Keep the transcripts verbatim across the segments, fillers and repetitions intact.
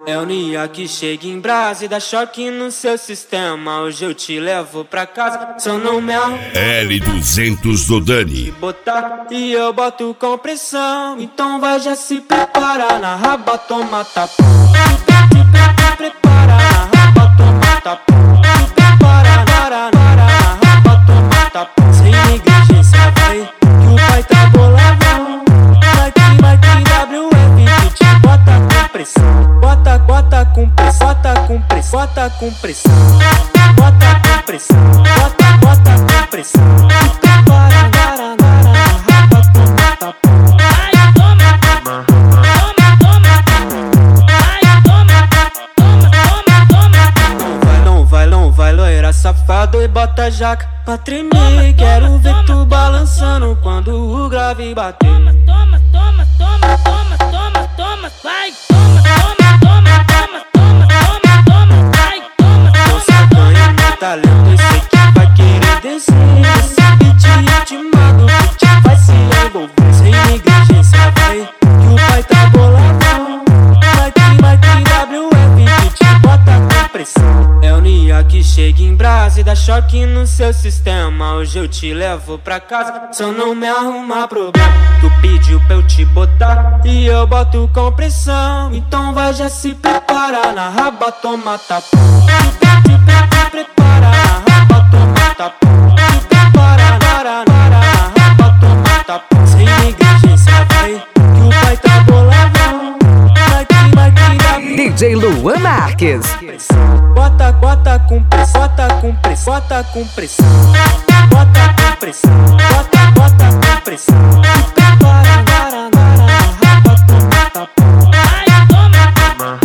É o Nia que chega em brasa e dá choque no seu sistema. Hoje eu te levo pra casa, só não me arruma. L duzentos do Dani. Botar e eu boto com pressão. Então vai já se preparar, na raba toma tapão. Se prepara, na raba toma tapão. Se prepara, na raba toma tapão. Sem negligência vai, que o pai tá boladão. Vai que, vai que W F que te bota com pressão. Bota, bota com pressão, bota com pressão, bota com pressão. Bota com pressão, bota, bota com pressão. Se prepara, nara, nara, na raba toma tapão. Ai, toma, toma, toma, toma. Ai, toma, toma, toma, toma. Não vai, não vai, não vai, loira safado e bota jaca pra tremer. Quero ver tu balançando quando o grave bater. Toma, toma, toma, toma, toma, toma, vai, toma, toma, toma, toma, toma, toma, toma, vai, toma, Você ganha meu talento, eu sei que vai querer descer. Esse beat ritmado que te faz se envolver. Sem negligência vai, que o pai tá boladão. Vai que, vai que W F que te bota com pressão. É o Nia que chega em brasa e dá choque no seu sistema. Hoje eu te levo pra casa, só não me arruma problema. Tu pediu pra eu te botar e eu boto com pressão. Então vai já se preparar, na raba toma tapão. Se prepara, na raba toma tapão. Se prepara, nara, nara, na raba toma tapão. Sem negligência vai, que o pai tá boladão. Vai que, vai que D J Luan Marques. Bota, bota com pressão, bota com pressão, bota com pressão. Bota com pressão, bota, bota com pressão. Se prepara, nara, nara, na raba toma tapão. ai, toma, toma,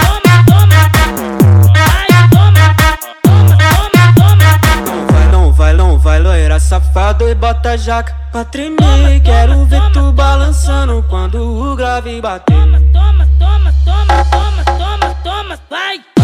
toma. Ai, toma, toma, toma, toma. Não vai, não vai, não vai, loira safado e bota jaca pra tremer. Quero ver tu balançando quando o grave bater. Toma, toma, toma, toma, toma, toma, toma, vai.